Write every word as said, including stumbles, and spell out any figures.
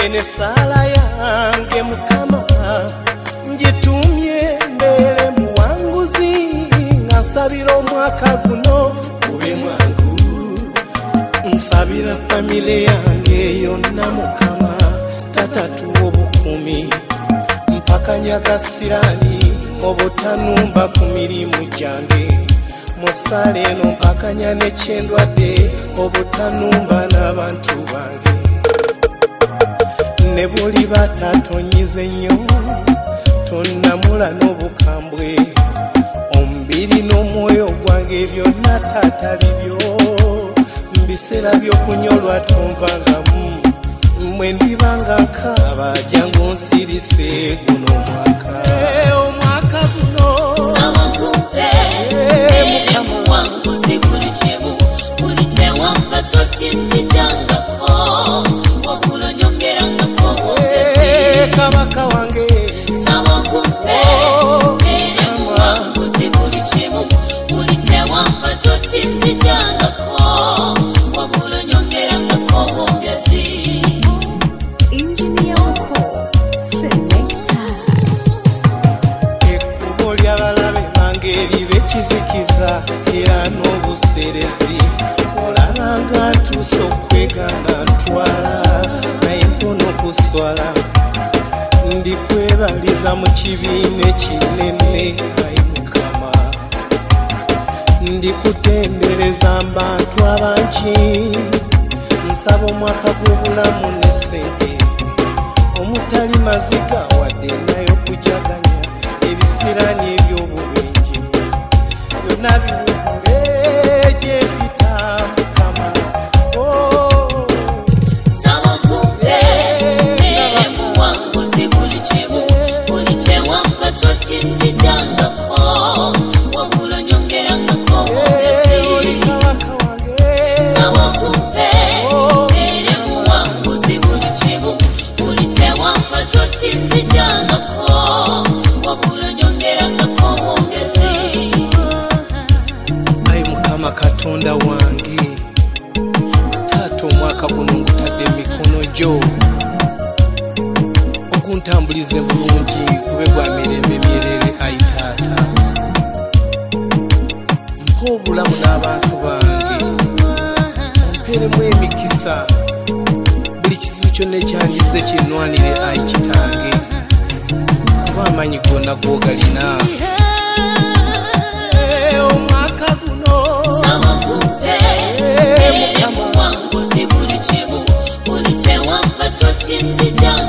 ene sala yange Mukama njitumye mbere muwanguzi ngasabira omwaka guno gube mwangu nsabira famile yange yonna Mukama tatatu obukumi mpaka nyagasirani obutanumba ku mirimu gyange musale eno mpaka nyane kyendwadde obutanumba n'abantu bange ne buli batatonyize nnyo tonnamula n'obukambwe omubiri n'omwoyo gwange byonna taata bibyo mbiseera by'okunyolwa tonvangamu mwe ndibanga nkaaba jangu nsirise guno omwaka omwaka guno sawa kumpe ere muwanguzi buli kimu buli kyewampa tokinzijangako wakulo nyongerangako wongezi kabaka wange sawa kumpe ere muwanguzi buli kimu buli kyewampa tokinzijangako wakulo nyongerangako wongezi. Kizikiza era n'obuserezi olabanga ntuuse okwegana ntwala naye mpono kuswala ndikwebaliza mu kibiina ekinene ayi Mukama ndikutendereza mbantu abangi nsaba omwaka gw'obulamu ne ssente omutali maziga wadde nayo kujaganya ebisirani eby'obubenje nabiwuleje pita Mukama oh sawa kumpe ere muwanguzi buli kimu buli kyewampa tokinzijangako wakulo nyongerangako wongezi sawa kumpe ere muwanguzi buli kimu buli kyewampa tokinzijangako wakulo nyongerangako wongezi. Katonda wange taata omwaka guno ngutadde emikono gyo okuntambulize bulungi kube gwa mirembe myerere ayi taata mpa obulamu n'abantu bange omperemu emikisa buli kizibu kyonna ekyandize kinnwanire ayi kitange kuba amanyi gonna googalina omwaka guno sawa kumpe ere muwanguzi buli kimu buli kyewampa tokinzijangako